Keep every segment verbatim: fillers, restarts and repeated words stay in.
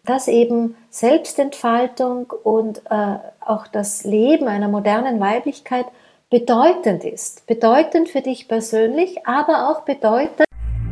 dass eben Selbstentfaltung und äh, auch das Leben einer modernen Weiblichkeit bedeutend ist. Bedeutend für dich persönlich, aber auch bedeutend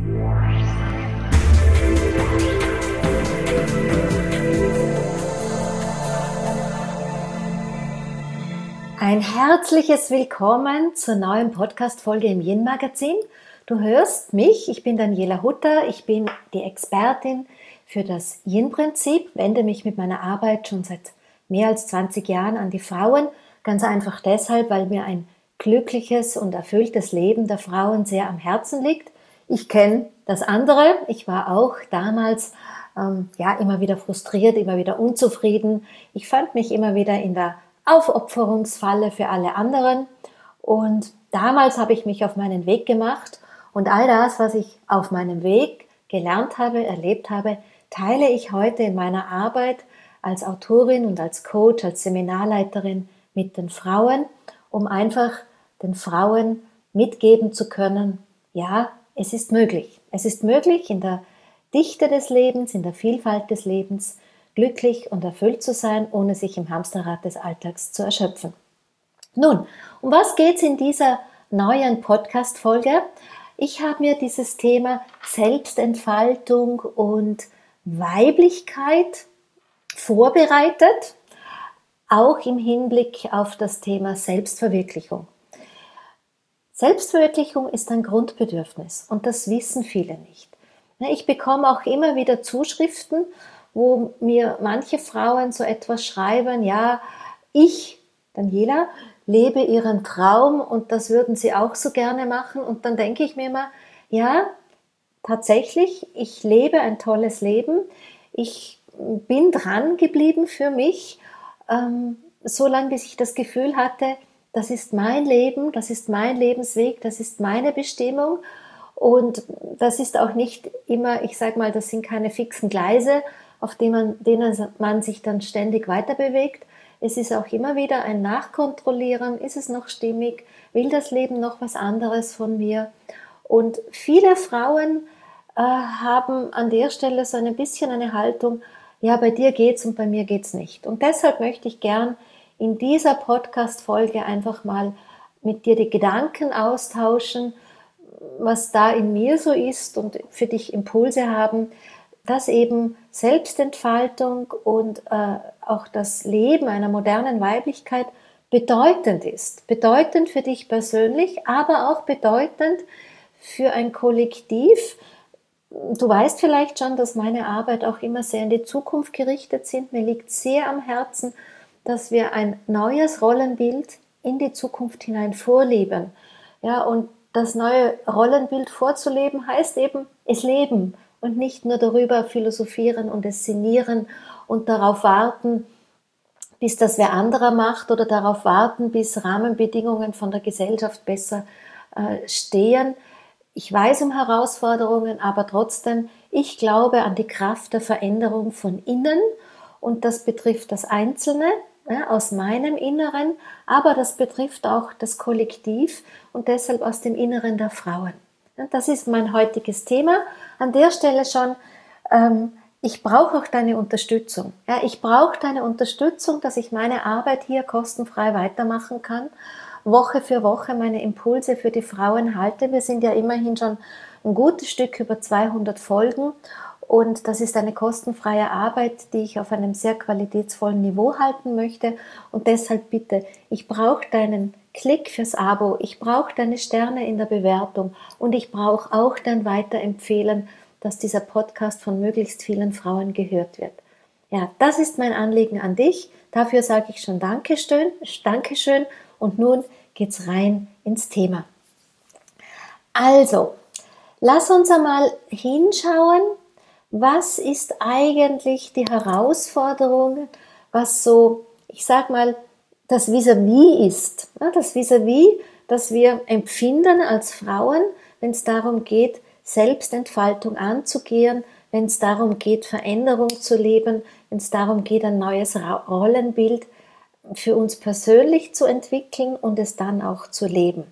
ein herzliches Willkommen zur neuen Podcast-Folge im Yin-Magazin. Du hörst mich, ich bin Daniela Hutter, ich bin die Expertin für das Yin-Prinzip, wende mich mit meiner Arbeit schon seit mehr als zwanzig Jahren an die Frauen, ganz einfach deshalb, weil mir ein glückliches und erfülltes Leben der Frauen sehr am Herzen liegt. Ich kenne das andere, ich war auch damals ähm, ja immer wieder frustriert, immer wieder unzufrieden. Ich fand mich immer wieder in der Aufopferungsfalle für alle anderen und damals habe ich mich auf meinen Weg gemacht und all das, was ich auf meinem Weg gelernt habe, erlebt habe, teile ich heute in meiner Arbeit als Autorin und als Coach, als Seminarleiterin mit den Frauen, um einfach den Frauen mitgeben zu können, ja, es ist möglich. Es ist möglich, in der Dichte des Lebens, in der Vielfalt des Lebens, glücklich und erfüllt zu sein, ohne sich im Hamsterrad des Alltags zu erschöpfen. Nun, um was geht es in dieser neuen Podcast-Folge? Ich habe mir dieses Thema Selbstentfaltung und Weiblichkeit vorbereitet, auch im Hinblick auf das Thema Selbstverwirklichung. Selbstverwirklichung ist ein Grundbedürfnis und das wissen viele nicht. Ich bekomme auch immer wieder Zuschriften, wo mir manche Frauen so etwas schreiben, ja, ich, Daniela, lebe ihren Traum und das würden sie auch so gerne machen. Und dann denke ich mir immer, ja, tatsächlich, ich lebe ein tolles Leben. Ich bin dran geblieben für mich, ähm, so lange, bis ich das Gefühl hatte, das ist mein Leben, das ist mein Lebensweg, das ist meine Bestimmung. Und das ist auch nicht immer, ich sage mal, das sind keine fixen Gleise, auf denen man, denen man sich dann ständig weiter bewegt. Es ist auch immer wieder ein Nachkontrollieren, ist es noch stimmig, will das Leben noch was anderes von mir? Und viele Frauen äh, haben an der Stelle so ein bisschen eine Haltung, ja, bei dir geht's und bei mir geht's nicht. Und deshalb möchte ich gern in dieser Podcast-Folge einfach mal mit dir die Gedanken austauschen, was da in mir so ist und für dich Impulse haben, dass eben Selbstentfaltung und äh, auch das Leben einer modernen Weiblichkeit bedeutend ist. Bedeutend für dich persönlich, aber auch bedeutend für ein Kollektiv. Du weißt vielleicht schon, dass meine Arbeit auch immer sehr in die Zukunft gerichtet sind. Mir liegt sehr am Herzen, dass wir ein neues Rollenbild in die Zukunft hinein vorleben. Ja, und das neue Rollenbild vorzuleben heißt eben, es leben und nicht nur darüber philosophieren und es sinnieren und darauf warten, bis das wer anderer macht oder darauf warten, bis Rahmenbedingungen von der Gesellschaft besser äh, stehen. Ich weiß um Herausforderungen, aber trotzdem, ich glaube an die Kraft der Veränderung von innen und das betrifft das Einzelne, ja, aus meinem Inneren, aber das betrifft auch das Kollektiv und deshalb aus dem Inneren der Frauen. Ja, das ist mein heutiges Thema. An der Stelle schon, ähm, ich brauche auch deine Unterstützung. Ja, ich brauche deine Unterstützung, dass ich meine Arbeit hier kostenfrei weitermachen kann, Woche für Woche meine Impulse für die Frauen halte. Wir sind ja immerhin schon ein gutes Stück über zweihundert Folgen und das ist eine kostenfreie Arbeit, die ich auf einem sehr qualitätsvollen Niveau halten möchte und deshalb bitte, ich brauche deinen Klick fürs Abo, ich brauche deine Sterne in der Bewertung und ich brauche auch dein Weiterempfehlen, dass dieser Podcast von möglichst vielen Frauen gehört wird. Ja, das ist mein Anliegen an dich. Dafür sage ich schon Dankeschön, Dankeschön und nun geht's rein ins Thema. Also, lass uns einmal hinschauen, was ist eigentlich die Herausforderung, was so, ich sag mal, das Vis-à-vis ist. Das Vis-à-vis, das wir empfinden als Frauen, wenn es darum geht, Selbstentfaltung anzugehen, wenn es darum geht, Veränderung zu leben, wenn es darum geht, ein neues Rollenbild für uns persönlich zu entwickeln und es dann auch zu leben.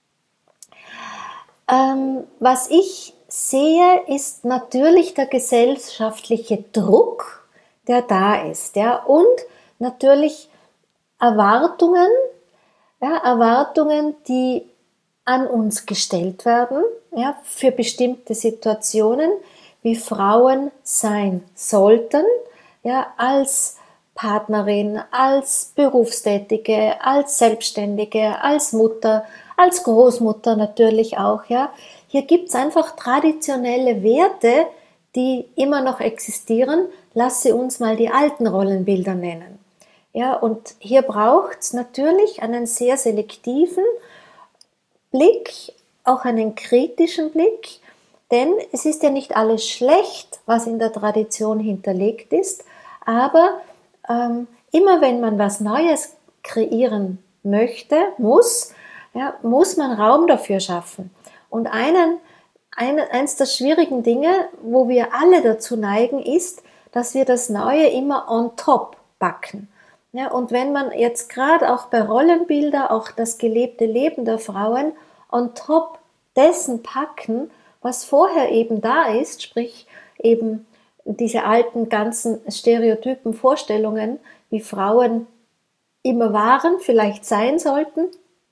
Ähm, was ich sehe, ist natürlich der gesellschaftliche Druck, der da ist. Ja? Und natürlich Erwartungen, ja, Erwartungen, die an uns gestellt werden, ja, für bestimmte Situationen, wie Frauen sein sollten, ja, als Partnerin, als Berufstätige, als Selbstständige, als Mutter, als Großmutter natürlich auch. Ja. Hier gibt es einfach traditionelle Werte, die immer noch existieren. Lass sie uns mal die alten Rollenbilder nennen. Ja, und hier braucht es natürlich einen sehr selektiven Blick, auch einen kritischen Blick, denn es ist ja nicht alles schlecht, was in der Tradition hinterlegt ist, aber ähm, immer wenn man was Neues kreieren möchte, muss, ja, muss man Raum dafür schaffen. Und einen, ein, eins der schwierigen Dinge, wo wir alle dazu neigen, ist, dass wir das Neue immer on top packen. Ja, und wenn man jetzt gerade auch bei Rollenbilder, auch das gelebte Leben der Frauen on top dessen packen, was vorher eben da ist, sprich eben diese alten ganzen stereotypen Vorstellungen, wie Frauen immer waren, vielleicht sein sollten,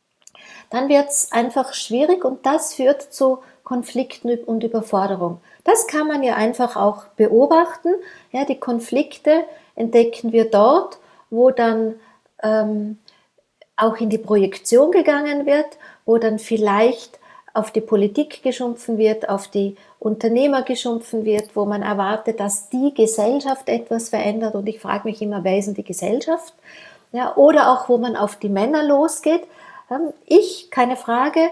dann wird es einfach schwierig und das führt zu Konflikten und Überforderung. Das kann man ja einfach auch beobachten. Ja, die Konflikte entdecken wir dort, wo dann ähm, auch in die Projektion gegangen wird, wo dann vielleicht auf die Politik geschumpfen wird, auf die Unternehmer geschumpfen wird, wo man erwartet, dass die Gesellschaft etwas verändert. Und ich frage mich immer, wer ist denn die Gesellschaft? Ja, oder auch, wo man auf die Männer losgeht. Ich, keine Frage,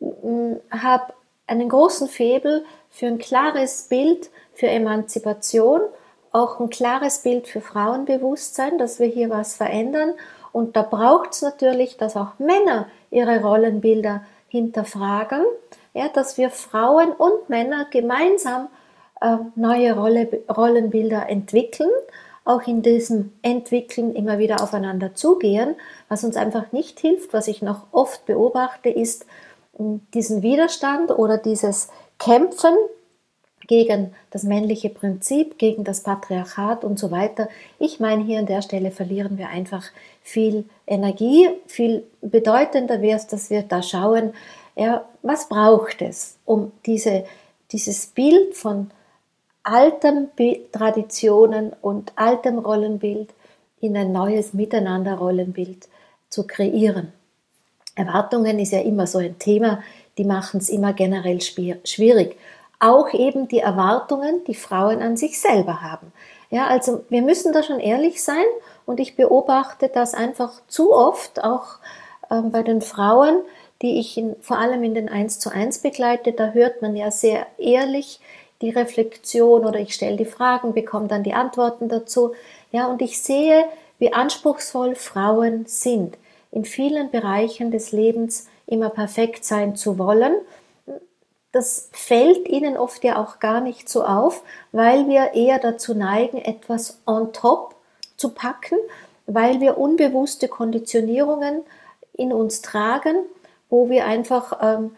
habe einen großen Faible für ein klares Bild für Emanzipation, auch ein klares Bild für Frauenbewusstsein, dass wir hier was verändern. Und da braucht es natürlich, dass auch Männer ihre Rollenbilder hinterfragen, ja, dass wir Frauen und Männer gemeinsam äh, neue Rolle, Rollenbilder entwickeln, auch in diesem Entwickeln immer wieder aufeinander zugehen. Was uns einfach nicht hilft, was ich noch oft beobachte, ist diesen Widerstand oder dieses Kämpfen gegen das männliche Prinzip, gegen das Patriarchat und so weiter. Ich meine, hier an der Stelle verlieren wir einfach viel Energie. Viel bedeutender wäre es, dass wir da schauen, ja, was braucht es, um diese, dieses Bild von alten Traditionen und altem Rollenbild in ein neues Miteinander-Rollenbild zu kreieren. Erwartungen ist ja immer so ein Thema, die machen es immer generell schwierig. Auch eben die Erwartungen, die Frauen an sich selber haben. Ja, also wir müssen da schon ehrlich sein und ich beobachte das einfach zu oft, auch ähm, bei den Frauen, die ich in, vor allem in den eins zu eins begleite, da hört man ja sehr ehrlich die Reflexion oder ich stelle die Fragen, bekomme dann die Antworten dazu. Ja, und ich sehe, wie anspruchsvoll Frauen sind, in vielen Bereichen des Lebens immer perfekt sein zu wollen. Das fällt ihnen oft ja auch gar nicht so auf, weil wir eher dazu neigen, etwas on top zu packen, weil wir unbewusste Konditionierungen in uns tragen, wo wir einfach ähm,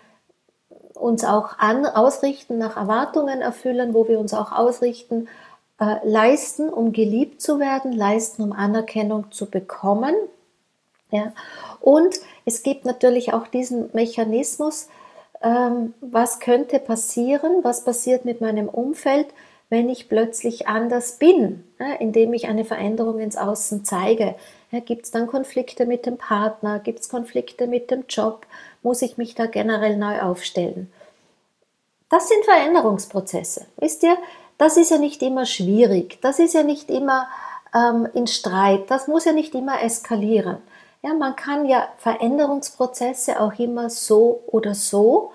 uns auch an, ausrichten, nach Erwartungen erfüllen, wo wir uns auch ausrichten, äh, leisten, um geliebt zu werden, leisten, um Anerkennung zu bekommen. Ja. Und es gibt natürlich auch diesen Mechanismus, ähm, was könnte passieren, was passiert mit meinem Umfeld, wenn ich plötzlich anders bin, ja, indem ich eine Veränderung ins Außen zeige. Ja, gibt es dann Konflikte mit dem Partner, gibt es Konflikte mit dem Job, muss ich mich da generell neu aufstellen? Das sind Veränderungsprozesse. Wisst ihr, das ist ja nicht immer schwierig, das ist ja nicht immer ähm, in Streit, das muss ja nicht immer eskalieren. Ja, man kann ja Veränderungsprozesse auch immer so oder so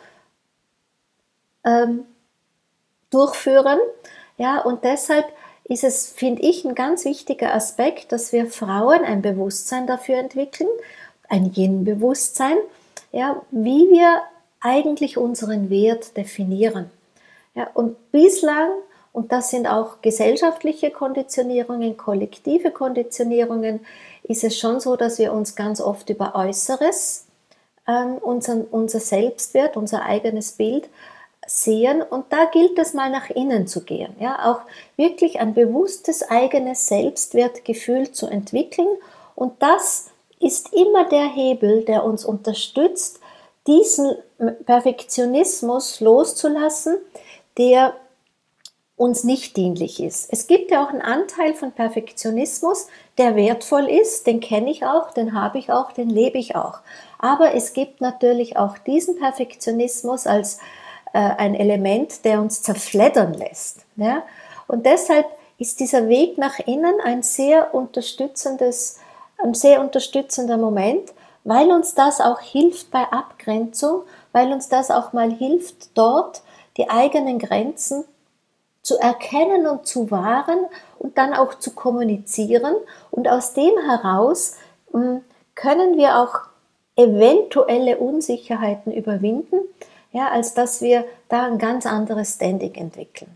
ähm, durchführen. Ja, und deshalb ist es, finde ich, ein ganz wichtiger Aspekt, dass wir Frauen ein Bewusstsein dafür entwickeln, ein Yin-Bewusstsein, ja, wie wir eigentlich unseren Wert definieren. Ja, und bislang, und das sind auch gesellschaftliche Konditionierungen, kollektive Konditionierungen, ist es schon so, dass wir uns ganz oft über Äußeres, ähm, unser, unser Selbstwert, unser eigenes Bild sehen und da gilt es mal nach innen zu gehen, ja, auch wirklich ein bewusstes eigenes Selbstwertgefühl zu entwickeln und das ist immer der Hebel, der uns unterstützt, diesen Perfektionismus loszulassen, der uns nicht dienlich ist. Es gibt ja auch einen Anteil von Perfektionismus, der wertvoll ist, den kenne ich auch, den habe ich auch, den lebe ich auch. Aber es gibt natürlich auch diesen Perfektionismus als äh, ein Element, der uns zerfleddern lässt. Ja? Und deshalb ist dieser Weg nach innen ein sehr unterstützendes, ein sehr unterstützender Moment, weil uns das auch hilft bei Abgrenzung, weil uns das auch mal hilft, dort die eigenen Grenzen zu erkennen und zu wahren und dann auch zu kommunizieren. Und aus dem heraus mh, können wir auch eventuelle Unsicherheiten überwinden, ja, als dass wir da ein ganz anderes Standing entwickeln.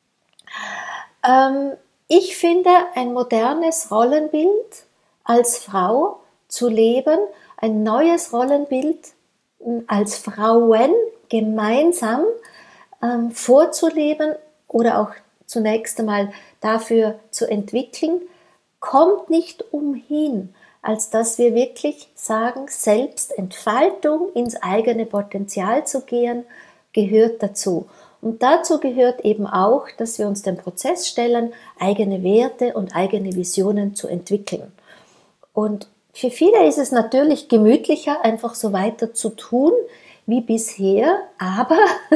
Ähm, ich finde, ein modernes Rollenbild als Frau zu leben, ein neues Rollenbild als Frauen gemeinsam ähm, vorzuleben oder auch zunächst einmal dafür zu entwickeln, kommt nicht umhin, als dass wir wirklich sagen, Selbstentfaltung, ins eigene Potenzial zu gehen, gehört dazu. Und dazu gehört eben auch, dass wir uns den Prozess stellen, eigene Werte und eigene Visionen zu entwickeln. Und für viele ist es natürlich gemütlicher, einfach so weiter zu tun wie bisher, aber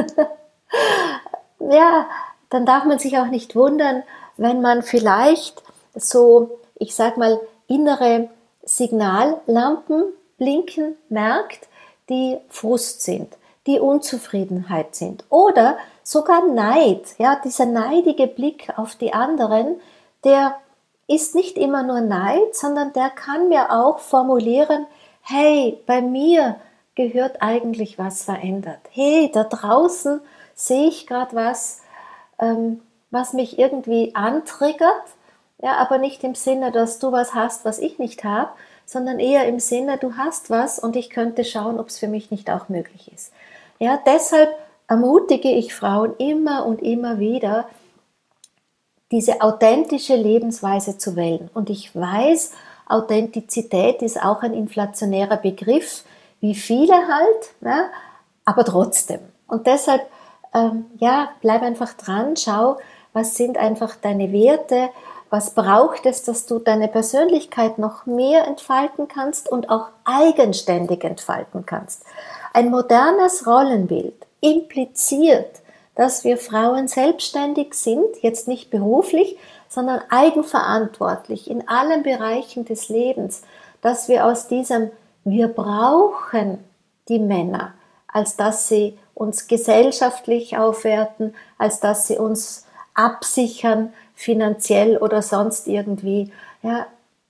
ja, dann darf man sich auch nicht wundern, wenn man vielleicht so, ich sag mal, innere Signallampen blinken merkt, die Frust sind, die Unzufriedenheit sind oder sogar Neid, ja, dieser neidige Blick auf die anderen, der ist nicht immer nur Neid, sondern der kann mir auch formulieren, hey, bei mir gehört eigentlich was verändert. Hey, da draußen sehe ich gerade was, ähm, was mich irgendwie antriggert, ja, aber nicht im Sinne, dass du was hast, was ich nicht habe, sondern eher im Sinne, du hast was und ich könnte schauen, ob es für mich nicht auch möglich ist. Ja, deshalb ermutige ich Frauen immer und immer wieder, diese authentische Lebensweise zu wählen. Und ich weiß, Authentizität ist auch ein inflationärer Begriff, wie viele halt, ne? Aber trotzdem. Und deshalb, ähm, ja, bleib einfach dran, schau, was sind einfach deine Werte, was braucht es, dass du deine Persönlichkeit noch mehr entfalten kannst und auch eigenständig entfalten kannst. Ein modernes Rollenbild impliziert, dass wir Frauen selbstständig sind, jetzt nicht beruflich, sondern eigenverantwortlich in allen Bereichen des Lebens, dass wir aus diesem wir brauchen die Männer, als dass sie uns gesellschaftlich aufwerten, als dass sie uns absichern, finanziell oder sonst irgendwie. Ja,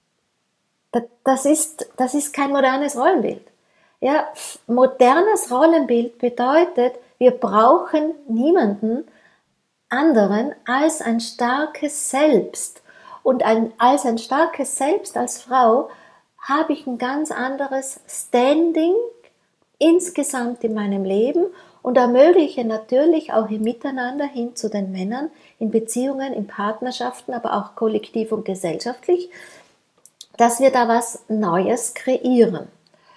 das ist, das ist kein modernes Rollenbild. Ja, modernes Rollenbild bedeutet, wir brauchen niemanden anderen als ein starkes Selbst. Und ein, als ein starkes Selbst als Frau habe ich ein ganz anderes Standing insgesamt in meinem Leben und ermögliche natürlich auch im Miteinander hin zu den Männern, in Beziehungen, in Partnerschaften, aber auch kollektiv und gesellschaftlich, dass wir da was Neues kreieren.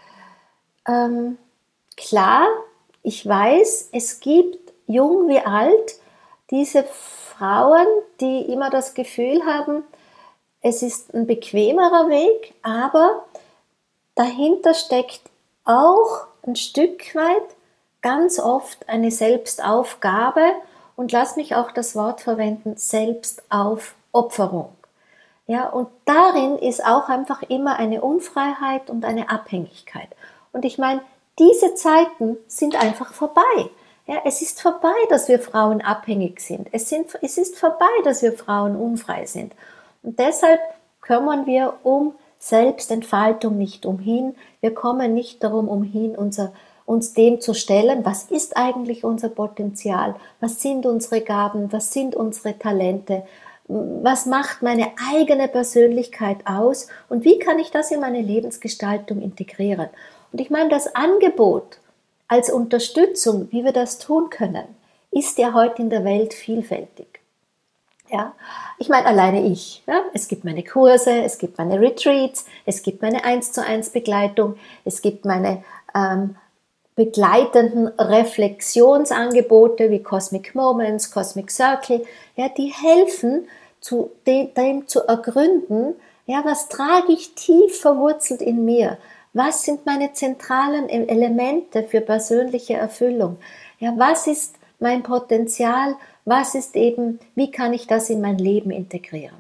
Ähm, klar, ich weiß, es gibt jung wie alt diese Frauen, die immer das Gefühl haben, es ist ein bequemerer Weg, aber dahinter steckt auch ein Stück weit ganz oft eine Selbstaufgabe und lass mich auch das Wort verwenden, Selbstaufopferung. Ja, und darin ist auch einfach immer eine Unfreiheit und eine Abhängigkeit. Und ich meine, diese Zeiten sind einfach vorbei. Ja, es ist vorbei, dass wir Frauen abhängig sind. Es, sind. es ist vorbei, dass wir Frauen unfrei sind. Und deshalb kümmern wir um Selbstentfaltung nicht umhin. Wir kommen nicht darum umhin, unser, uns dem zu stellen, was ist eigentlich unser Potenzial? Was sind unsere Gaben? Was sind unsere Talente? Was macht meine eigene Persönlichkeit aus? Und wie kann ich das in meine Lebensgestaltung integrieren? Und ich meine, das Angebot als Unterstützung, wie wir das tun können, ist ja heute in der Welt vielfältig. Ja, ich meine, alleine ich. Ja? Es gibt meine Kurse, es gibt meine Retreats, es gibt meine eins zu eins Begleitung, es gibt meine ähm, begleitenden Reflexionsangebote wie Cosmic Moments, Cosmic Circle, ja, die helfen, zu dem, dem zu ergründen, ja, was trage ich tief verwurzelt in mir? Was sind meine zentralen Elemente für persönliche Erfüllung? Ja, was ist mein Potenzial? Was ist eben, wie kann ich das in mein Leben integrieren?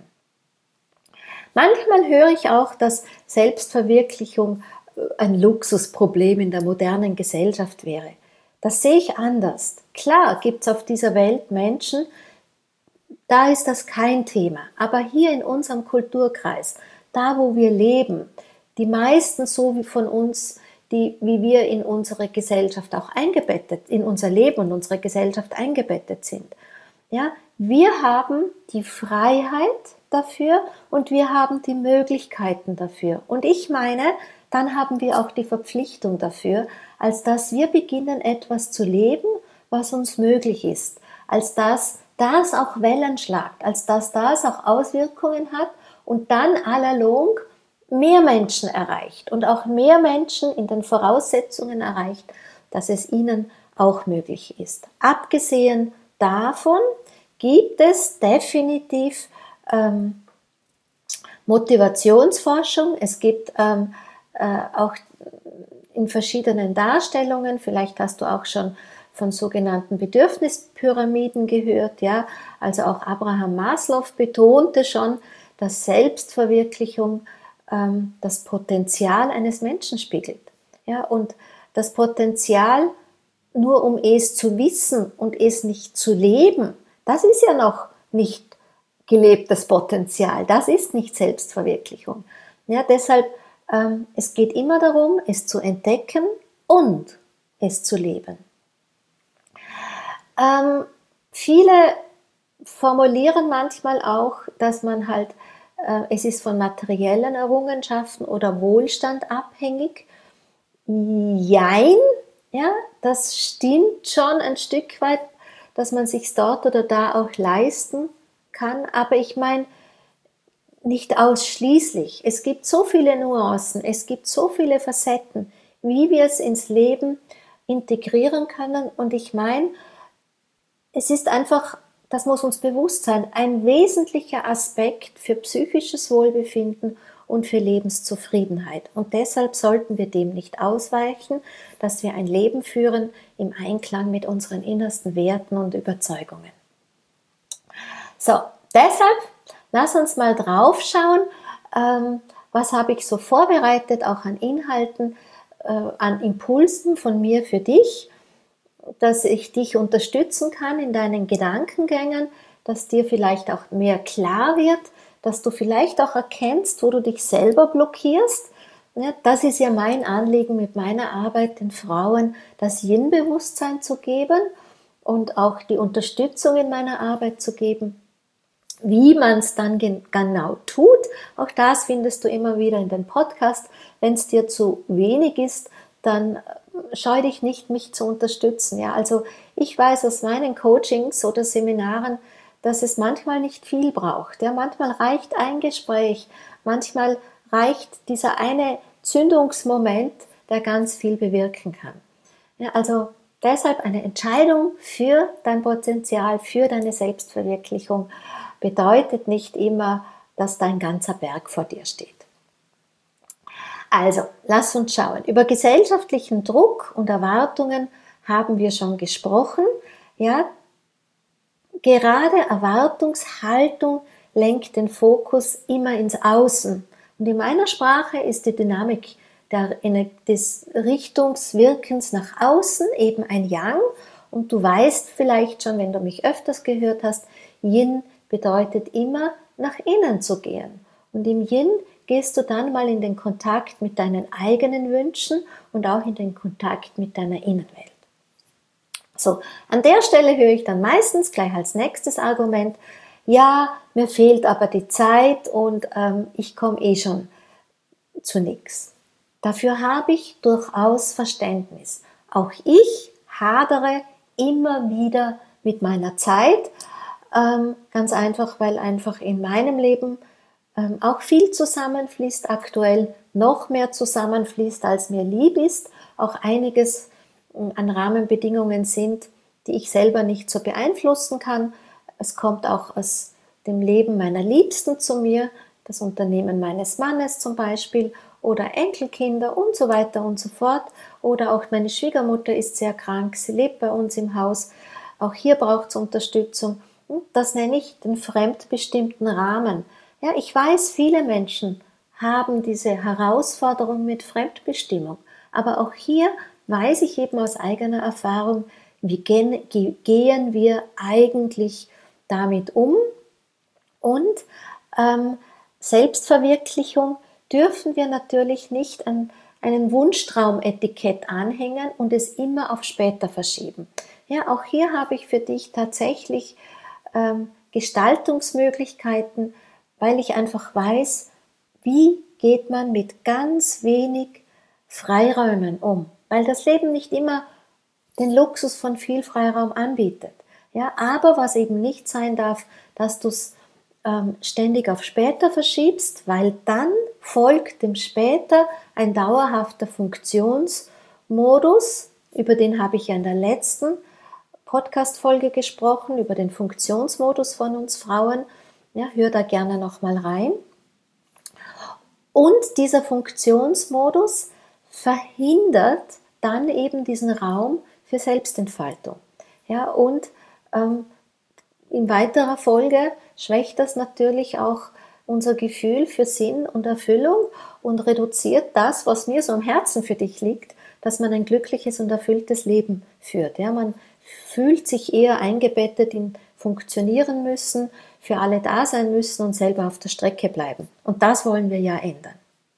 Manchmal höre ich auch, dass Selbstverwirklichung ein Luxusproblem in der modernen Gesellschaft wäre. Das sehe ich anders. Klar gibt es auf dieser Welt Menschen, da ist das kein Thema. Aber hier in unserem Kulturkreis, da wo wir leben, die meisten so wie von uns, die, wie wir in unsere Gesellschaft auch eingebettet, in unser Leben und unsere Gesellschaft eingebettet sind. Ja, wir haben die Freiheit dafür und wir haben die Möglichkeiten dafür. Und ich meine, dann haben wir auch die Verpflichtung dafür, als dass wir beginnen, etwas zu leben, was uns möglich ist, als dass das auch Wellen schlagt, als dass das auch Auswirkungen hat und dann à la longue mehr Menschen erreicht und auch mehr Menschen in den Voraussetzungen erreicht, dass es ihnen auch möglich ist. Abgesehen davon gibt es definitiv ähm, Motivationsforschung, es gibt ähm, äh, auch in verschiedenen Darstellungen, vielleicht hast du auch schon von sogenannten Bedürfnispyramiden gehört, ja, also auch Abraham Maslow betonte schon, dass Selbstverwirklichung ähm, das Potenzial eines Menschen spiegelt, ja, und das Potenzial, nur um es zu wissen und es nicht zu leben, das ist ja noch nicht gelebtes Potenzial, das ist nicht Selbstverwirklichung. Ja, deshalb, ähm, es geht immer darum, es zu entdecken und es zu leben. Ähm, viele formulieren manchmal auch, dass man halt, äh, es ist von materiellen Errungenschaften oder Wohlstand abhängig. Jein, ja, das stimmt schon ein Stück weit, dass man sich dort oder da auch leisten kann, aber ich meine, nicht ausschließlich. Es gibt so viele Nuancen, es gibt so viele Facetten, wie wir es ins Leben integrieren können, und ich meine, es ist einfach, das muss uns bewusst sein, ein wesentlicher Aspekt für psychisches Wohlbefinden und für Lebenszufriedenheit. Und deshalb sollten wir dem nicht ausweichen, dass wir ein Leben führen im Einklang mit unseren innersten Werten und Überzeugungen. So, deshalb lass uns mal drauf schauen, ähm, was habe ich so vorbereitet, auch an Inhalten, äh, an Impulsen von mir für dich, dass ich dich unterstützen kann in deinen Gedankengängen, dass dir vielleicht auch mehr klar wird, dass du vielleicht auch erkennst, wo du dich selber blockierst. Ja, das ist ja mein Anliegen mit meiner Arbeit, den Frauen das Yin-Bewusstsein zu geben und auch die Unterstützung in meiner Arbeit zu geben. Wie man es dann gen- genau tut, auch das findest du immer wieder in den Podcast. Wenn es dir zu wenig ist, dann scheu dich nicht, mich zu unterstützen. Ja, also ich weiß aus meinen Coachings oder Seminaren, dass es manchmal nicht viel braucht. Ja, manchmal reicht ein Gespräch, manchmal reicht dieser eine Zündungsmoment, der ganz viel bewirken kann. Ja, also deshalb eine Entscheidung für dein Potenzial, für deine Selbstverwirklichung bedeutet nicht immer, dass dein ganzer Berg vor dir steht. Also, lass uns schauen. Über gesellschaftlichen Druck und Erwartungen haben wir schon gesprochen. Ja, gerade Erwartungshaltung lenkt den Fokus immer ins Außen. Und in meiner Sprache ist die Dynamik der, des Richtungswirkens nach außen eben ein Yang. Und du weißt vielleicht schon, wenn du mich öfters gehört hast, Yin bedeutet immer nach innen zu gehen. Und im Yin gehst du dann mal in den Kontakt mit deinen eigenen Wünschen und auch in den Kontakt mit deiner Innenwelt. So, an der Stelle höre ich dann meistens gleich als nächstes Argument, ja, mir fehlt aber die Zeit und ähm, ich komme eh schon zu nichts. Dafür habe ich durchaus Verständnis. Auch ich hadere immer wieder mit meiner Zeit. Ähm, ganz einfach, weil einfach in meinem Leben ähm, auch viel zusammenfließt, aktuell noch mehr zusammenfließt, als mir lieb ist. Auch einiges äh, an Rahmenbedingungen sind, die ich selber nicht so beeinflussen kann. Es kommt auch aus dem Leben meiner Liebsten zu mir, das Unternehmen meines Mannes zum Beispiel oder Enkelkinder und so weiter und so fort. Oder auch meine Schwiegermutter ist sehr krank, sie lebt bei uns im Haus. Auch hier braucht es Unterstützung. Das nenne ich den fremdbestimmten Rahmen. Ja, ich weiß, viele Menschen haben diese Herausforderung mit Fremdbestimmung. Aber auch hier weiß ich eben aus eigener Erfahrung, wie gehen, gehen wir eigentlich damit um. Und ähm, Selbstverwirklichung dürfen wir natürlich nicht an einen Wunschtraumetikett anhängen und es immer auf später verschieben. Ja, auch hier habe ich für dich tatsächlich ähm, Gestaltungsmöglichkeiten, weil ich einfach weiß, wie geht man mit ganz wenig Freiräumen um. Weil das Leben nicht immer den Luxus von viel Freiraum anbietet. Ja, aber was eben nicht sein darf, dass du es ähm, ständig auf später verschiebst, weil dann folgt dem später ein dauerhafter Funktionsmodus, über den habe ich ja in der letzten Podcast-Folge gesprochen, über den Funktionsmodus von uns Frauen. Ja, hör da gerne nochmal rein. Und dieser Funktionsmodus verhindert dann eben diesen Raum für Selbstentfaltung. Ja, und ähm, in weiterer Folge schwächt das natürlich auch unser Gefühl für Sinn und Erfüllung und reduziert das, was mir so am Herzen für dich liegt, dass man ein glückliches und erfülltes Leben führt. Ja, man fühlt sich eher eingebettet in funktionieren müssen, für alle da sein müssen und selber auf der Strecke bleiben. Und das wollen wir ja ändern.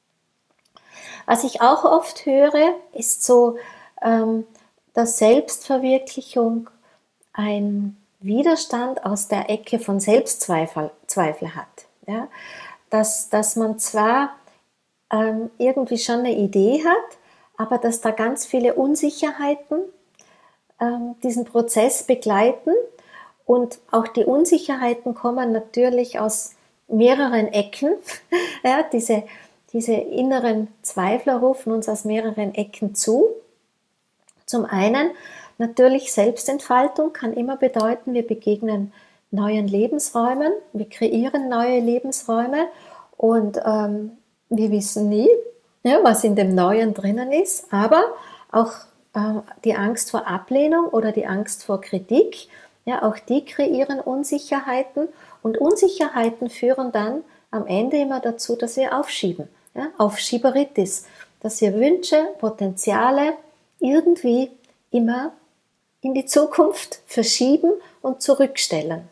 Was ich auch oft höre, ist so, ähm, dass Selbstverwirklichung ein Widerstand aus der Ecke von Selbstzweifel Zweifel hat. Ja? Dass, dass man zwar ähm, irgendwie schon eine Idee hat, aber dass da ganz viele Unsicherheiten ähm, diesen Prozess begleiten und auch die Unsicherheiten kommen natürlich aus mehreren Ecken. Ja, diese, diese inneren Zweifler rufen uns aus mehreren Ecken zu. Zum einen natürlich Selbstentfaltung kann immer bedeuten, wir begegnen neuen Lebensräumen, wir kreieren neue Lebensräume und ähm, wir wissen nie, ja, was in dem Neuen drinnen ist, aber auch äh, die Angst vor Ablehnung oder die Angst vor Kritik, ja, auch die kreieren Unsicherheiten und Unsicherheiten führen dann am Ende immer dazu, dass wir aufschieben, ja, Aufschieberitis, dass wir Wünsche, Potenziale irgendwie immer in die Zukunft verschieben und zurückstellen.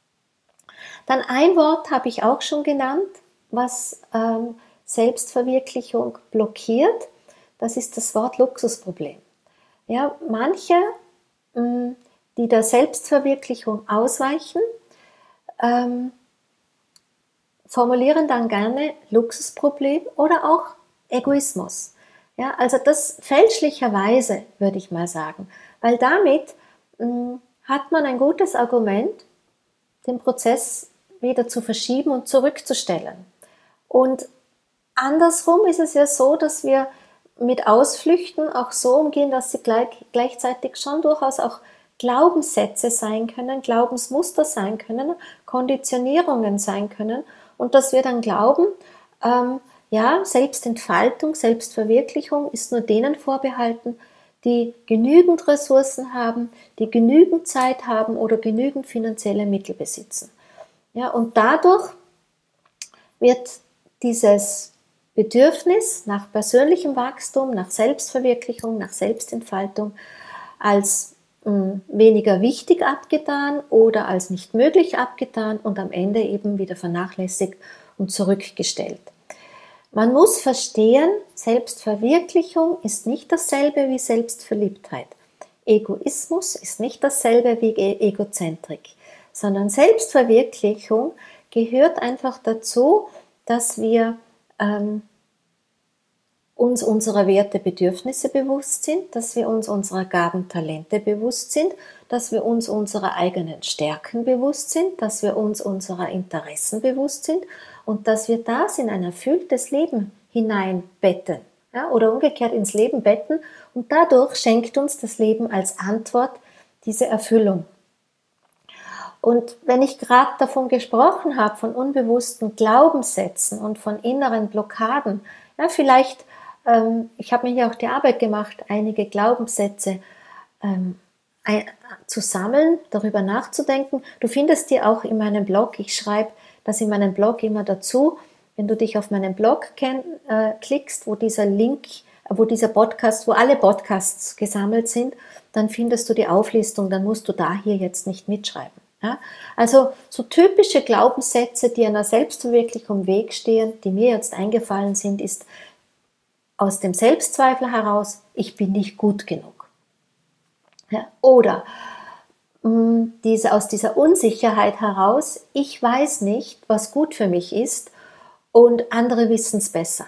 Dann ein Wort habe ich auch schon genannt, was ähm, Selbstverwirklichung blockiert. Das ist das Wort Luxusproblem. Ja, manche, mh, die der Selbstverwirklichung ausweichen, ähm, formulieren dann gerne Luxusproblem oder auch Egoismus. Ja, also das fälschlicherweise, würde ich mal sagen, weil damit mh, hat man ein gutes Argument, den Prozess wieder zu verschieben und zurückzustellen. Und andersrum ist es ja so, dass wir mit Ausflüchten auch so umgehen, dass sie gleich, gleichzeitig schon durchaus auch Glaubenssätze sein können, Glaubensmuster sein können, Konditionierungen sein können und dass wir dann glauben, ähm, ja, Selbstentfaltung, Selbstverwirklichung ist nur denen vorbehalten, die genügend Ressourcen haben, die genügend Zeit haben oder genügend finanzielle Mittel besitzen. Ja, und dadurch wird dieses Bedürfnis nach persönlichem Wachstum, nach Selbstverwirklichung, nach Selbstentfaltung als mh, weniger wichtig abgetan oder als nicht möglich abgetan und am Ende eben wieder vernachlässigt und zurückgestellt. Man muss verstehen, Selbstverwirklichung ist nicht dasselbe wie Selbstverliebtheit. Egoismus ist nicht dasselbe wie Egozentrik, sondern Selbstverwirklichung gehört einfach dazu, dass wir ähm, uns unserer Werte, Bedürfnisse bewusst sind, dass wir uns unserer Gaben, Talente bewusst sind, dass wir uns unserer eigenen Stärken bewusst sind, dass wir uns unserer Interessen bewusst sind und dass wir das in ein erfülltes Leben hineinbetten, ja, oder umgekehrt ins Leben betten, und dadurch schenkt uns das Leben als Antwort diese Erfüllung. Und wenn ich gerade davon gesprochen habe, von unbewussten Glaubenssätzen und von inneren Blockaden, ja, vielleicht, ähm, ich habe mir hier auch die Arbeit gemacht, einige Glaubenssätze ähm, ein, zu sammeln, darüber nachzudenken. Du findest die auch in meinem Blog. Ich schreibe das in meinem Blog immer dazu. Wenn du dich auf meinen Blog kenn, äh, klickst, wo dieser Link, wo dieser Podcast, wo alle Podcasts gesammelt sind, dann findest du die Auflistung, dann musst du da hier jetzt nicht mitschreiben. Ja? Also so typische Glaubenssätze, die einer Selbstverwirklichung im Weg stehen, die mir jetzt eingefallen sind, ist aus dem Selbstzweifel heraus, ich bin nicht gut genug. Ja? Oder mh, diese, aus dieser Unsicherheit heraus, ich weiß nicht, was gut für mich ist und andere wissen es besser.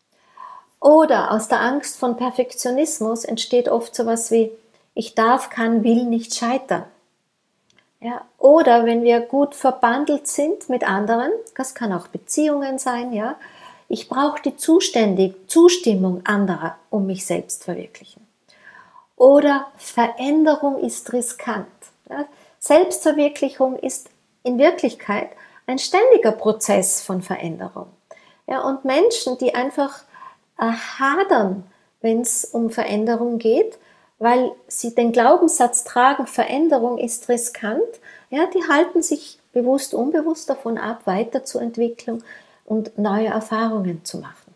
Oder aus der Angst von Perfektionismus entsteht oft sowas wie, ich darf, kann, will nicht scheitern. Ja, oder wenn wir gut verbandelt sind mit anderen, das kann auch Beziehungen sein, ja, ich brauche die Zustimmung anderer, um mich selbst zu verwirklichen. Oder Veränderung ist riskant. Ja, Selbstverwirklichung ist in Wirklichkeit ein ständiger Prozess von Veränderung. Ja, und Menschen, die einfach äh, hadern, wenn es um Veränderung geht, weil sie den Glaubenssatz tragen, Veränderung ist riskant, ja, die halten sich bewusst, unbewusst davon ab, weiterzuentwickeln und neue Erfahrungen zu machen.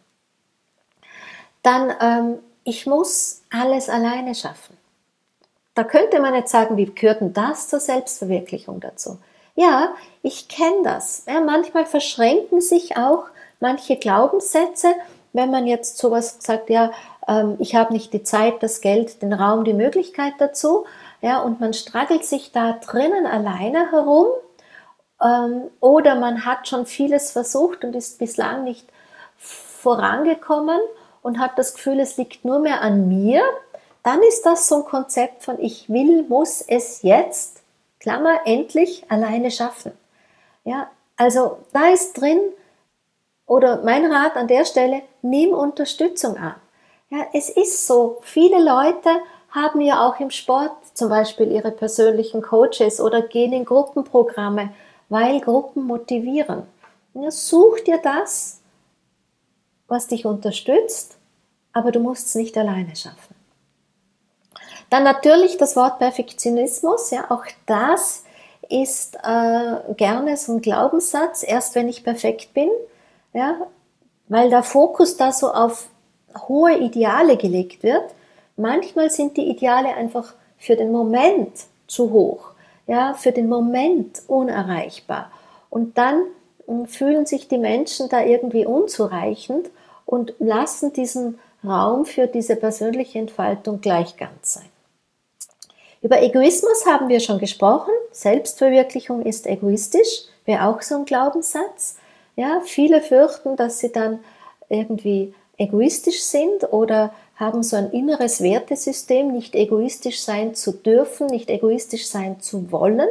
Dann, ähm, ich muss alles alleine schaffen. Da könnte man jetzt sagen, wie gehört denn das zur Selbstverwirklichung dazu? Ja, ich kenne das. Ja, manchmal verschränken sich auch manche Glaubenssätze, wenn man jetzt sowas sagt, ja, ähm, ich habe nicht die Zeit, das Geld, den Raum, die Möglichkeit dazu, ja, und man struggelt sich da drinnen alleine herum, ähm, oder man hat schon vieles versucht und ist bislang nicht vorangekommen und hat das Gefühl, es liegt nur mehr an mir, dann ist das so ein Konzept von ich will, muss es jetzt, Klammer, endlich alleine schaffen. Ja, also da ist drin, oder mein Rat an der Stelle, nimm Unterstützung an. Ja, es ist so, viele Leute haben ja auch im Sport zum Beispiel ihre persönlichen Coaches oder gehen in Gruppenprogramme, weil Gruppen motivieren. Ja, such dir das, was dich unterstützt, aber du musst es nicht alleine schaffen. Dann natürlich das Wort Perfektionismus, ja, auch das ist äh, gerne so ein Glaubenssatz, erst wenn ich perfekt bin, ja, weil der Fokus da so auf hohe Ideale gelegt wird. Manchmal sind die Ideale einfach für den Moment zu hoch, ja, für den Moment unerreichbar. Und dann äh, fühlen sich die Menschen da irgendwie unzureichend und lassen diesen Raum für diese persönliche Entfaltung gleich ganz sein. Über Egoismus haben wir schon gesprochen. Selbstverwirklichung ist egoistisch, wäre auch so ein Glaubenssatz. Ja, viele fürchten, dass sie dann irgendwie egoistisch sind oder haben so ein inneres Wertesystem, nicht egoistisch sein zu dürfen, nicht egoistisch sein zu wollen.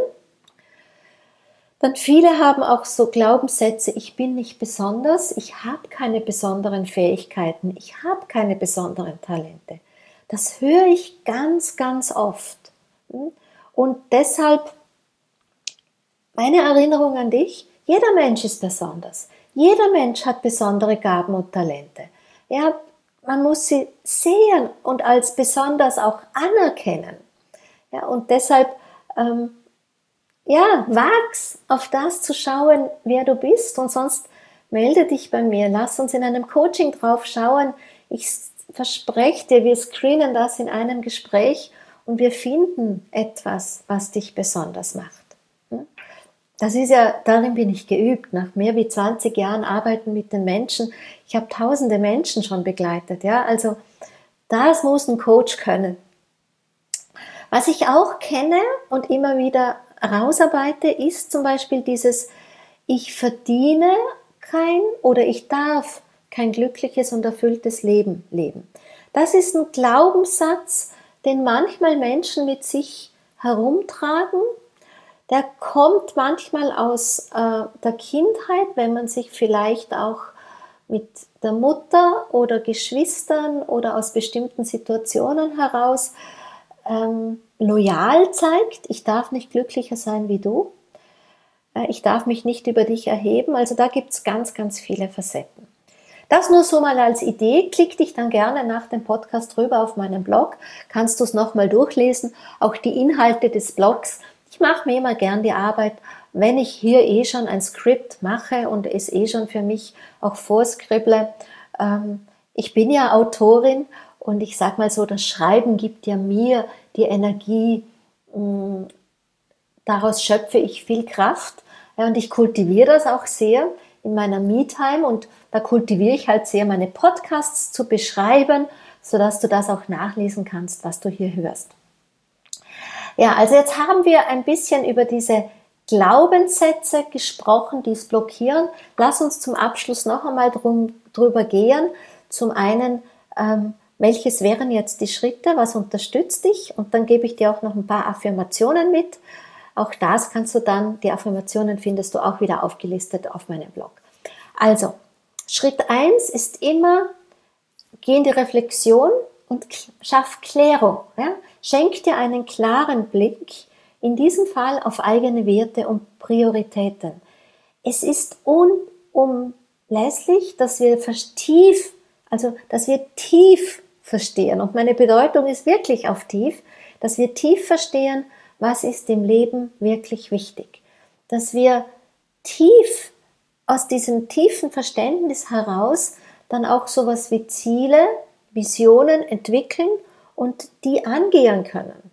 Dann viele haben auch so Glaubenssätze, ich bin nicht besonders, ich habe keine besonderen Fähigkeiten, ich habe keine besonderen Talente. Das höre ich ganz, ganz oft. Und deshalb meine Erinnerung an dich, jeder Mensch ist besonders. Jeder Mensch hat besondere Gaben und Talente. Ja, man muss sie sehen und als besonders auch anerkennen. Ja, und deshalb, ähm, ja, wag's auf das zu schauen, wer du bist, und sonst melde dich bei mir. Lass uns in einem Coaching drauf schauen. Ich verspreche dir, wir screenen das in einem Gespräch und wir finden etwas, was dich besonders macht. Das ist ja, darin bin ich geübt, nach mehr wie zwanzig Jahren Arbeiten mit den Menschen. Ich habe tausende Menschen schon begleitet, ja, also das muss ein Coach können. Was ich auch kenne und immer wieder rausarbeite, ist zum Beispiel dieses, ich verdiene kein oder ich darf kein glückliches und erfülltes Leben leben. Das ist ein Glaubenssatz, den manchmal Menschen mit sich herumtragen. Der kommt manchmal aus äh, der Kindheit, wenn man sich vielleicht auch mit der Mutter oder Geschwistern oder aus bestimmten Situationen heraus ähm, loyal zeigt. Ich darf nicht glücklicher sein wie du. Äh, ich darf mich nicht über dich erheben. Also da gibt es ganz, ganz viele Facetten. Das nur so mal als Idee. Klick dich dann gerne nach dem Podcast rüber auf meinen Blog. Kannst du es nochmal durchlesen. Auch die Inhalte des Blogs. Ich mache mir immer gern die Arbeit, wenn ich hier eh schon ein Skript mache und es eh schon für mich auch vorskrible. Ähm, ich bin ja Autorin und ich sage mal so, das Schreiben gibt ja mir die Energie. Mh, daraus schöpfe ich viel Kraft. Ja, und ich kultiviere das auch sehr in meiner Me-Time und da kultiviere ich halt sehr, meine Podcasts zu beschreiben, sodass du das auch nachlesen kannst, was du hier hörst. Ja, also jetzt haben wir ein bisschen über diese Glaubenssätze gesprochen, die es blockieren. Lass uns zum Abschluss noch einmal drum, drüber gehen. Zum einen, ähm, welches wären jetzt die Schritte, was unterstützt dich? Und dann gebe ich dir auch noch ein paar Affirmationen mit. Auch das kannst du dann, die Affirmationen findest du auch wieder aufgelistet auf meinem Blog. Also, Schritt eins ist immer, geh in die Reflexion und schaff Klärung. Ja? Schenk dir einen klaren Blick, in diesem Fall auf eigene Werte und Prioritäten. Es ist unumlässlich, dass wir tief, also dass wir tief verstehen. Und meine Bedeutung ist wirklich auf tief, dass wir tief verstehen, was ist im Leben wirklich wichtig. Dass wir tief aus diesem tiefen Verständnis heraus dann auch sowas wie Ziele, Visionen entwickeln und die angehen können.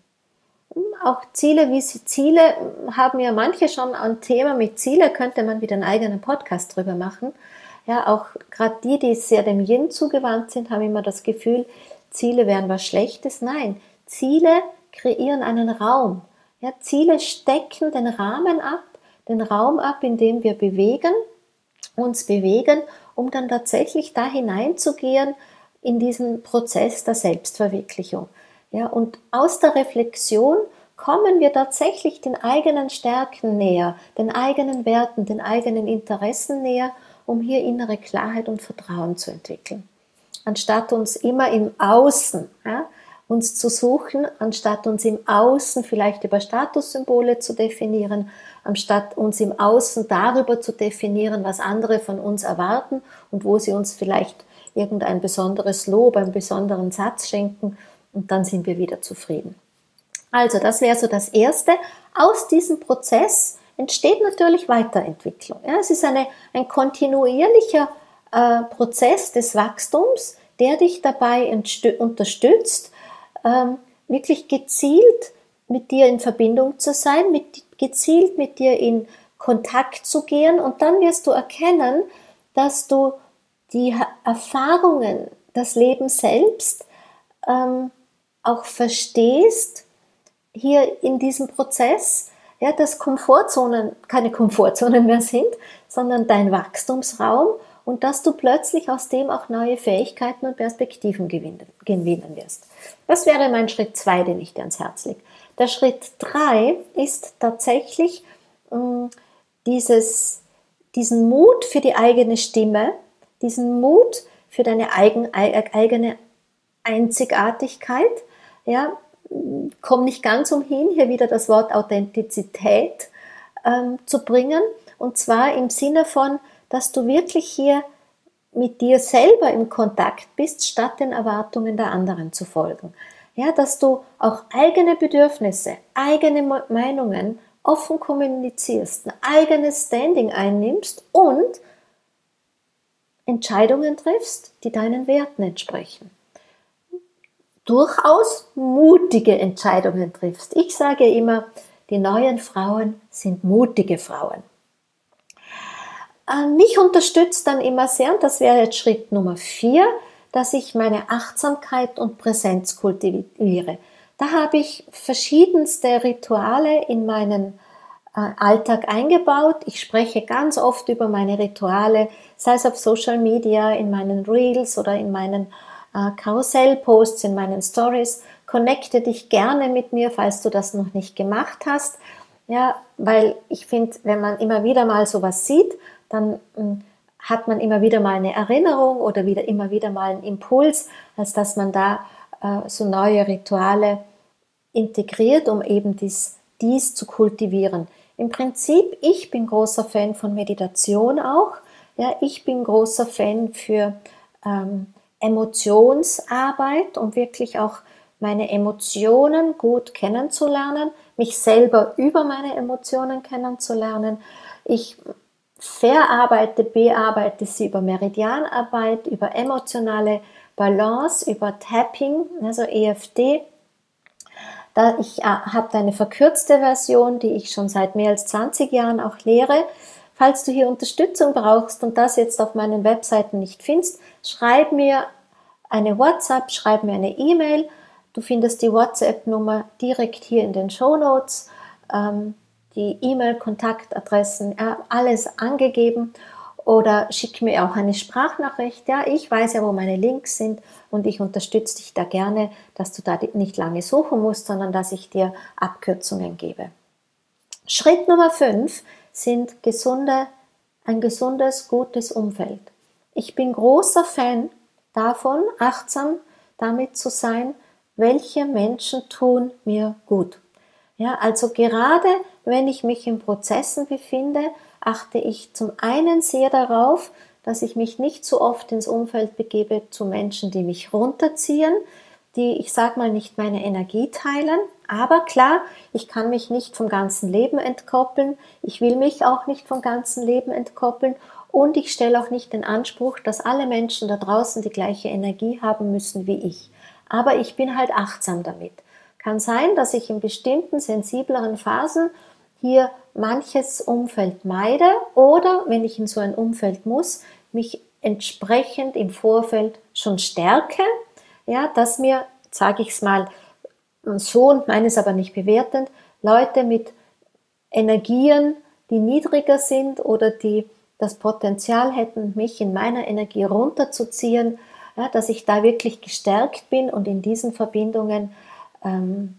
Auch Ziele, wie sie Ziele haben ja manche schon ein Thema mit Ziele, könnte man wieder einen eigenen Podcast drüber machen. Ja, auch gerade die, die sehr dem Yin zugewandt sind, haben immer das Gefühl, Ziele wären was Schlechtes. Nein, Ziele kreieren einen Raum. Ja, Ziele stecken den Rahmen ab, den Raum ab, in dem wir bewegen, uns bewegen, um dann tatsächlich da hineinzugehen in diesen Prozess der Selbstverwirklichung. Ja, und aus der Reflexion kommen wir tatsächlich den eigenen Stärken näher, den eigenen Werten, den eigenen Interessen näher, um hier innere Klarheit und Vertrauen zu entwickeln. Anstatt uns immer im Außen, ja, uns zu suchen, anstatt uns im Außen vielleicht über Statussymbole zu definieren, anstatt uns im Außen darüber zu definieren, was andere von uns erwarten und wo sie uns vielleicht irgendein besonderes Lob, einen besonderen Satz schenken und dann sind wir wieder zufrieden. Also das wäre so das Erste. Aus diesem Prozess entsteht natürlich Weiterentwicklung. Ja, es ist eine, ein kontinuierlicher äh, Prozess des Wachstums, der dich dabei unterstützt, ähm, wirklich gezielt mit dir in Verbindung zu sein, mit, gezielt mit dir in Kontakt zu gehen und dann wirst du erkennen, dass du die Erfahrungen, das Leben selbst ähm, auch verstehst, hier in diesem Prozess, ja, dass Komfortzonen keine Komfortzonen mehr sind, sondern dein Wachstumsraum und dass du plötzlich aus dem auch neue Fähigkeiten und Perspektiven gewinnen, gewinnen wirst. Das wäre mein Schritt zwei, den ich dir ans Herz lege. Der Schritt drei ist tatsächlich mh, dieses, diesen Mut für die eigene Stimme, diesen Mut für deine eigen, eigene Einzigartigkeit. Ja, komm nicht ganz umhin, hier wieder das Wort Authentizität ähm, zu bringen. Und zwar im Sinne von, dass du wirklich hier mit dir selber im Kontakt bist, statt den Erwartungen der anderen zu folgen. Ja, dass du auch eigene Bedürfnisse, eigene Meinungen offen kommunizierst, ein eigenes Standing einnimmst und Entscheidungen triffst, die deinen Werten entsprechen. Durchaus mutige Entscheidungen triffst. Ich sage immer, die neuen Frauen sind mutige Frauen. Mich unterstützt dann immer sehr, und das wäre jetzt Schritt Nummer vier, dass ich meine Achtsamkeit und Präsenz kultiviere. Da habe ich verschiedenste Rituale in meinen Alltag eingebaut. Ich spreche ganz oft über meine Rituale, sei es auf Social Media, in meinen Reels oder in meinen äh, Karussellposts, in meinen Stories. Connecte dich gerne mit mir, falls du das noch nicht gemacht hast. Ja, weil ich finde, wenn man immer wieder mal sowas sieht, dann mh, hat man immer wieder mal eine Erinnerung oder wieder immer wieder mal einen Impuls, als dass man da äh, so neue Rituale integriert, um eben dies, dies zu kultivieren. Im Prinzip, ich bin großer Fan von Meditation auch. Ja, ich bin großer Fan für ähm, Emotionsarbeit, um wirklich auch meine Emotionen gut kennenzulernen, mich selber über meine Emotionen kennenzulernen. Ich verarbeite, bearbeite sie über Meridianarbeit, über emotionale Balance, über Tapping, also E F T. Da ich äh, habe eine verkürzte Version, die ich schon seit mehr als zwanzig Jahren auch lehre. Falls du hier Unterstützung brauchst und das jetzt auf meinen Webseiten nicht findest, schreib mir eine WhatsApp, schreib mir eine E-Mail. Du findest die WhatsApp-Nummer direkt hier in den Shownotes, ähm, die E-Mail-Kontaktadressen, äh, alles angegeben. Oder schick mir auch eine Sprachnachricht. Ja, ich weiß ja, wo meine Links sind und ich unterstütze dich da gerne, dass du da nicht lange suchen musst, sondern dass ich dir Abkürzungen gebe. Schritt Nummer fünf sind gesunde, ein gesundes, gutes Umfeld. Ich bin großer Fan davon, achtsam damit zu sein, welche Menschen tun mir gut. Ja, also gerade wenn ich mich in Prozessen befinde, achte ich zum einen sehr darauf, dass ich mich nicht so oft ins Umfeld begebe zu Menschen, die mich runterziehen, die, ich sag mal, nicht meine Energie teilen. Aber klar, ich kann mich nicht vom ganzen Leben entkoppeln. Ich will mich auch nicht vom ganzen Leben entkoppeln. Und ich stelle auch nicht den Anspruch, dass alle Menschen da draußen die gleiche Energie haben müssen wie ich. Aber ich bin halt achtsam damit. Kann sein, dass ich in bestimmten sensibleren Phasen hier manches Umfeld meide oder, wenn ich in so ein Umfeld muss, mich entsprechend im Vorfeld schon stärke, ja, dass mir, sage ich es mal so und meine es aber nicht bewertend, Leute mit Energien, die niedriger sind oder die das Potenzial hätten, mich in meiner Energie runterzuziehen, ja, dass ich da wirklich gestärkt bin und in diesen Verbindungen ähm,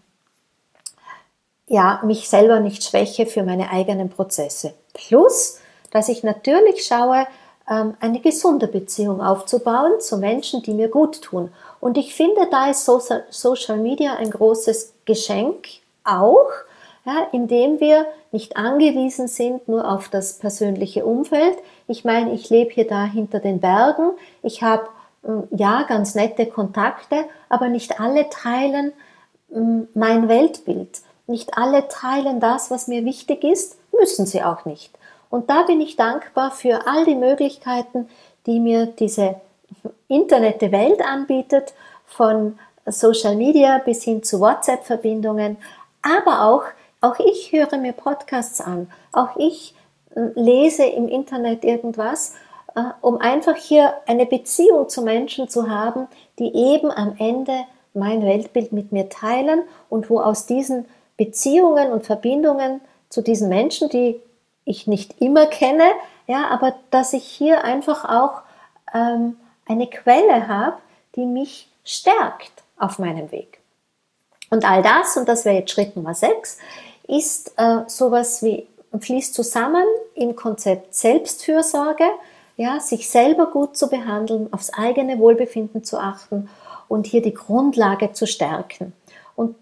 ja, mich selber nicht schwäche für meine eigenen Prozesse. Plus, dass ich natürlich schaue, ähm, eine gesunde Beziehung aufzubauen zu Menschen, die mir gut tun. Und ich finde, da ist Social Media ein großes Geschenk auch, ja, indem wir nicht angewiesen sind nur auf das persönliche Umfeld. Ich meine, ich lebe hier da hinter den Bergen, ich habe ja ganz nette Kontakte, aber nicht alle teilen mein Weltbild. Nicht alle teilen das, was mir wichtig ist, müssen sie auch nicht. Und da bin ich dankbar für all die Möglichkeiten, die mir diese Internet-Welt anbietet, von Social Media bis hin zu WhatsApp-Verbindungen. Aber auch, auch ich höre mir Podcasts an, auch ich lese im Internet irgendwas, um einfach hier eine Beziehung zu Menschen zu haben, die eben am Ende mein Weltbild mit mir teilen und wo aus diesen Beziehungen und Verbindungen zu diesen Menschen, die ich nicht immer kenne, ja, aber dass ich hier einfach auch ähm, eine Quelle habe, die mich stärkt auf meinem Weg. Und all das, und das wäre jetzt Schritt Nummer sechs, ist äh, sowas wie, fließt zusammen im Konzept Selbstfürsorge, ja, sich selber gut zu behandeln, aufs eigene Wohlbefinden zu achten und hier die Grundlage zu stärken. Und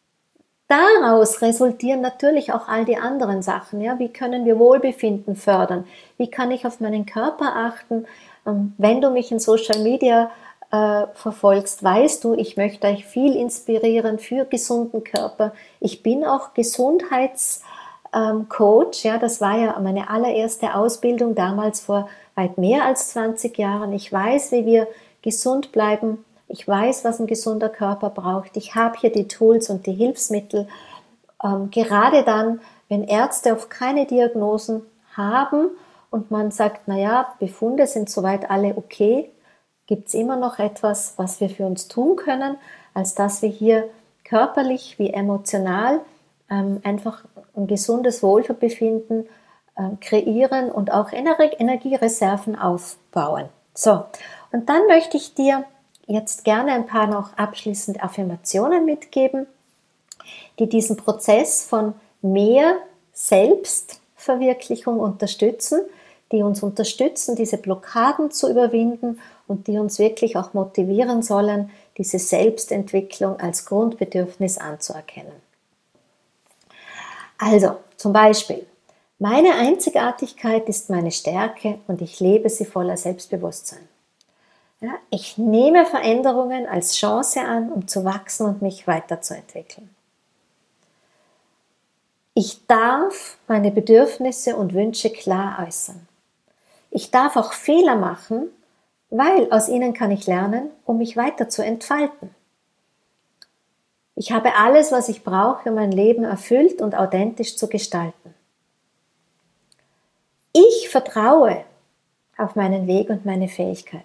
daraus resultieren natürlich auch all die anderen Sachen. Ja? Wie können wir Wohlbefinden fördern? Wie kann ich auf meinen Körper achten? Wenn du mich in Social Media äh, verfolgst, weißt du, ich möchte euch viel inspirieren für gesunden Körper. Ich bin auch Gesundheitscoach. Ja? Das war ja meine allererste Ausbildung damals vor weit mehr als zwanzig Jahren. Ich weiß, wie wir gesund bleiben. Ich weiß, was ein gesunder Körper braucht. Ich habe hier die Tools und die Hilfsmittel. Ähm, gerade dann, wenn Ärzte oft keine Diagnosen haben und man sagt, naja, Befunde sind soweit alle okay, gibt es immer noch etwas, was wir für uns tun können, als dass wir hier körperlich wie emotional ähm, einfach ein gesundes Wohlbefinden äh, kreieren und auch Ener- Energiereserven aufbauen. So, und dann möchte ich dir jetzt gerne ein paar noch abschließende Affirmationen mitgeben, die diesen Prozess von mehr Selbstverwirklichung unterstützen, die uns unterstützen, diese Blockaden zu überwinden und die uns wirklich auch motivieren sollen, diese Selbstentwicklung als Grundbedürfnis anzuerkennen. Also, zum Beispiel, meine Einzigartigkeit ist meine Stärke und ich lebe sie voller Selbstbewusstsein. Ja, ich nehme Veränderungen als Chance an, um zu wachsen und mich weiterzuentwickeln. Ich darf meine Bedürfnisse und Wünsche klar äußern. Ich darf auch Fehler machen, weil aus ihnen kann ich lernen, um mich weiter zu entfalten. Ich habe alles, was ich brauche, um mein Leben erfüllt und authentisch zu gestalten. Ich vertraue auf meinen Weg und meine Fähigkeiten.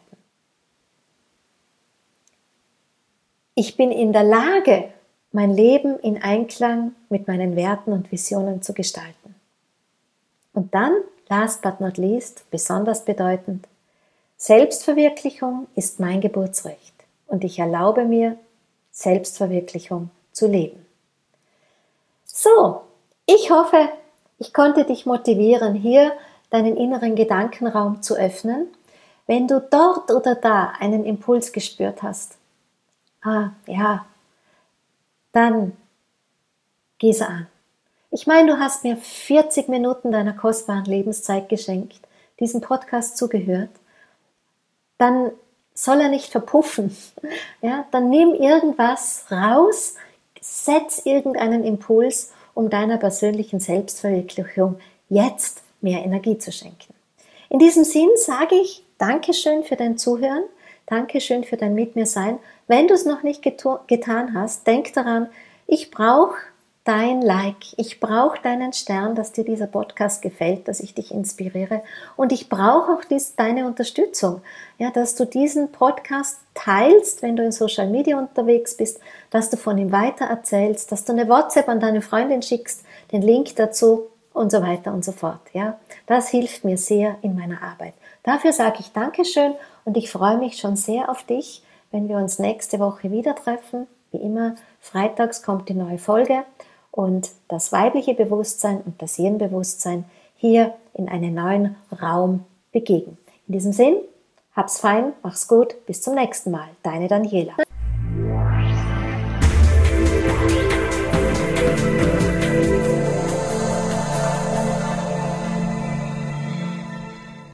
Ich bin in der Lage, mein Leben in Einklang mit meinen Werten und Visionen zu gestalten. Und dann, last but not least, besonders bedeutend, Selbstverwirklichung ist mein Geburtsrecht und ich erlaube mir, Selbstverwirklichung zu leben. So, ich hoffe, ich konnte dich motivieren, hier deinen inneren Gedankenraum zu öffnen. Wenn du dort oder da einen Impuls gespürt hast, ah, ja, dann geh sie an. Ich meine, du hast mir vierzig Minuten deiner kostbaren Lebenszeit geschenkt, diesem Podcast zugehört. Dann soll er nicht verpuffen. Ja, dann nimm irgendwas raus, setz irgendeinen Impuls, um deiner persönlichen Selbstverwirklichung jetzt mehr Energie zu schenken. In diesem Sinn sage ich Dankeschön für dein Zuhören, Dankeschön für dein Mit mir Sein. Wenn du es noch nicht getu- getan hast, denk daran, ich brauche dein Like, ich brauche deinen Stern, dass dir dieser Podcast gefällt, dass ich dich inspiriere und ich brauche auch dies, deine Unterstützung, ja, dass du diesen Podcast teilst, wenn du in Social Media unterwegs bist, dass du von ihm weiter erzählst, dass du eine WhatsApp an deine Freundin schickst, den Link dazu und so weiter und so fort. Ja, das hilft mir sehr in meiner Arbeit. Dafür sage ich Dankeschön und ich freue mich schon sehr auf dich, wenn wir uns nächste Woche wieder treffen. Wie immer, freitags kommt die neue Folge und das weibliche Bewusstsein und das Hirnbewusstsein hier in einen neuen Raum begegnen. In diesem Sinn, hab's fein, mach's gut, bis zum nächsten Mal. Deine Daniela.